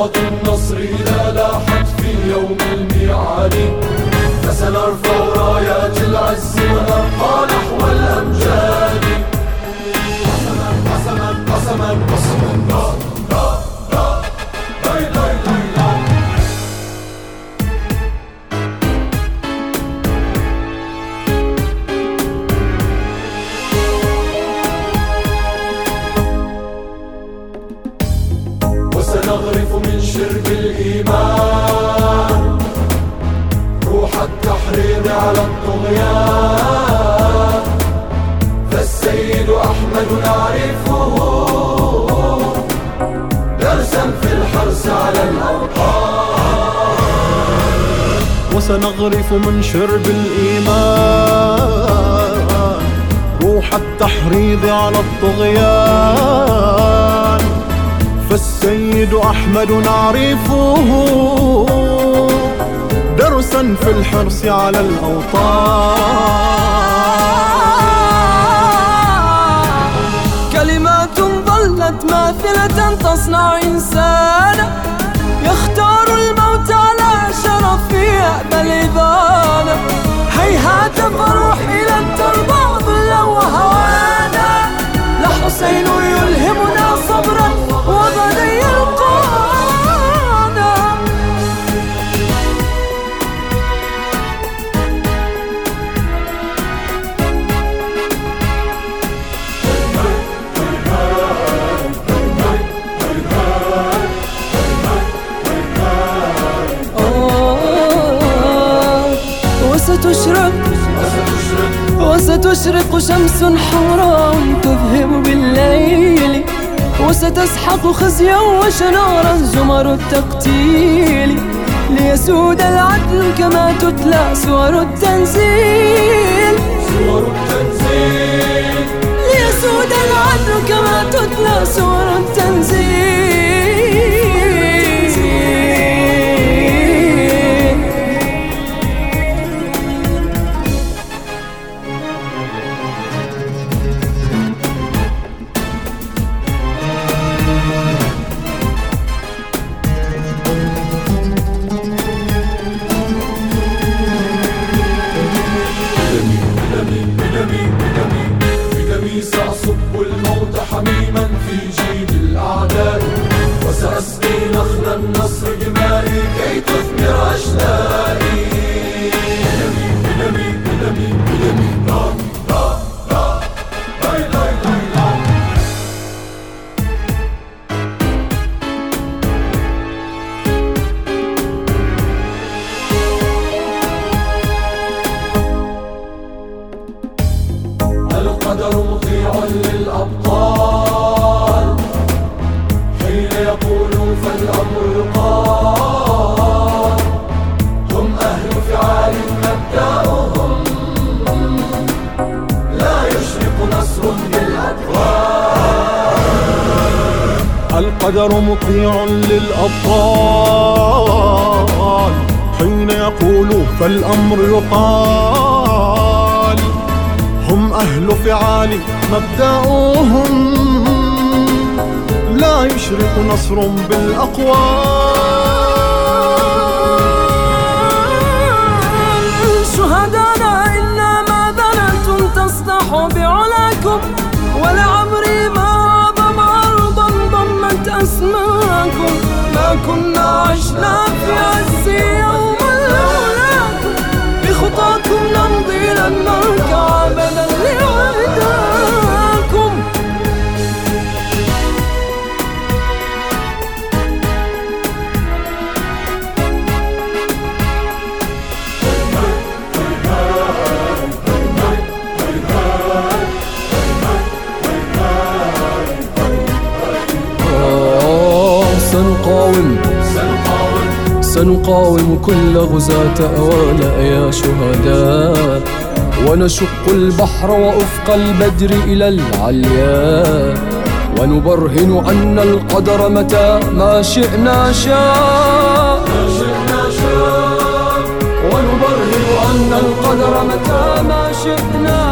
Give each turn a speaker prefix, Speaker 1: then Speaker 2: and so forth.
Speaker 1: أصوات النصر إذا لاحت في يوم الميعاد، فسنرفع رايات العز ونرقى نحو الأمجاد. قسما قسما قسما قسما لا لا لا لا لا لا. وسنغرف من شرب الإيمان روح التحريض على الطغيان، فالسيد أحمد نعرفه درسا في الحرص على الأوطان.
Speaker 2: وسنغرف من شرب الإيمان روح التحريض على الطغيان، فالسيد أحمد نعرفه درسا في الحرص على الأوطان.
Speaker 3: كلمات ظلت ماثلة تصنع إنسانا يختار الموت على شرف يأبى الإذانة. هيهات فروح إلى التربة ظلا وهوانا، لحسين يلهمنا صبرا وغدا يلقانا. وستشرق شمس حمراء تذهب بالليل، وستسحق خزيا وشنارا زمر التقتيل، ليسود العدل كما تتلى سور التنزيل. ليسود العدل كما تتلى سور التنزيل.
Speaker 1: سأصب الموت حميما في جيب الأعداء، وسأسقي نخل النصر بمائي كي تثمر أشلائي. بدمي بدمي بدمي بدمي لا لا لا لا لا لا. القدر مطيع للأبطال، حين يقولوا فالأمر يقال. هم أهل فعال مبدأهم لا يشرق نصر بالأطوال.
Speaker 2: القدر مطيع للأبطال، حين يقولوا فالأمر يقال. هم أهل فعال مبدأهم لا يشرق نصر بالأقوال.
Speaker 3: شهدانا إلا ما ظننتم تصدحوا بعلاكم، ولعمري ما أعظم أرضا ضمت أسماءكم. ما كنا عشنا في عز يوم لولاكم، بخطاكم نمضي لن نركع أبدا لعداكم. سنقاوم كل غزاة أوانا يا شهداء، ونشق البحر وأفق البدر إلى العليا، ونبرهن أن القدر متى ما شئنا شاء. ونبرهن أن القدر متى ما شئنا